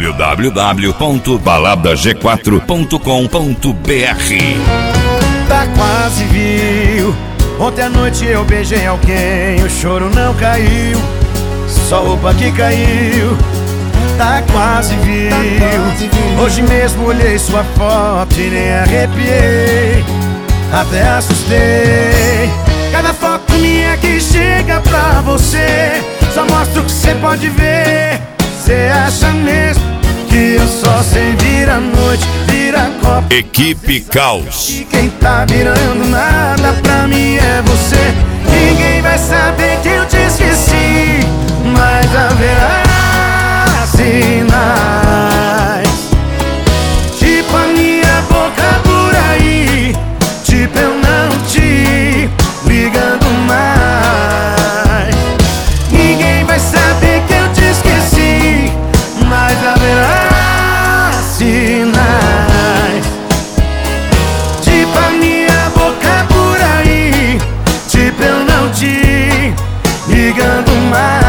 www.baladag4.com.br. Tá quase viu. Ontem à noite eu beijei alguém, o choro não caiu, só roupa que caiu. Tá quase viu. Hoje mesmo olhei sua foto e nem arrepiei, até assustei. Cada foto minha que chega pra você só mostra o que cê pode ver. Cê acha mesmo que eu só sei virar noite, virar copo? Equipe Caos. E quem tá virando nada pra mim é você. Ninguém vai saber que eu te esqueci, mas haverá sinais, tipo a minha boca por aí, tipo eu não te ligando mais. Ninguém vai saber que eu te esqueci, mas haverá sinais, tipo a minha boca por aí, tipo eu não te ligando mais.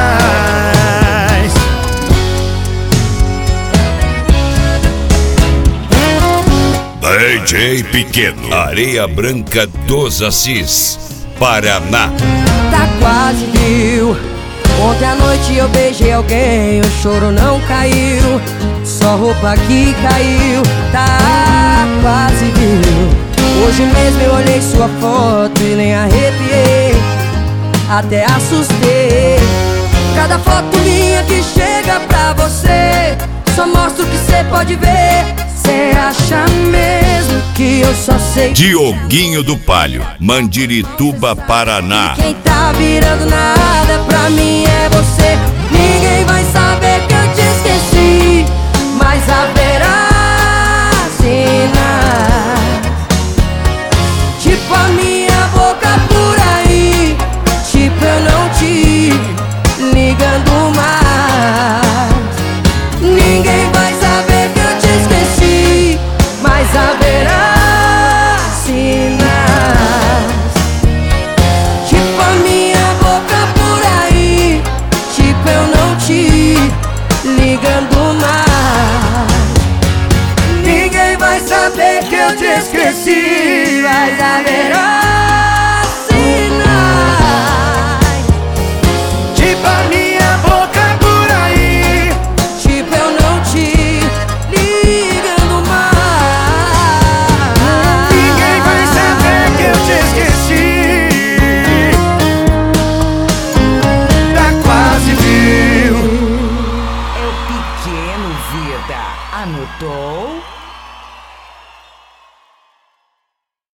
DJ Pequeno, Areia Branca dos Assis, Paraná. Tá quase viu. Ontem à noite eu beijei alguém, o choro não caiu, só roupa que caiu. Tá quase viu. Hoje mesmo eu olhei sua foto e nem arrepiei, até assustei. Cada foto minha que chega pra você só mostra o que cê pode ver. Cê acha mesmo que eu só sei Dioguinho do Palio, Mandirituba, Paraná. quem tá virando nada pra mim é você. Ninguém vai saber que eu te esqueci, mas haverá sinais, tipo a minha boca por aí, tipo eu não te ligando mais. Ninguém vai saber que eu te esqueci, mas haverá sinais, tipo a minha boca por aí, tipo eu não te ligando mais. Ninguém vai saber que eu te esqueci, Mas haverá sinais, tipo a minha boca por aí, tipo eu não te ligando mais. ninguém vai saber que eu te esqueci. Tá quase viu. É o Pequeno Vida. Anotou?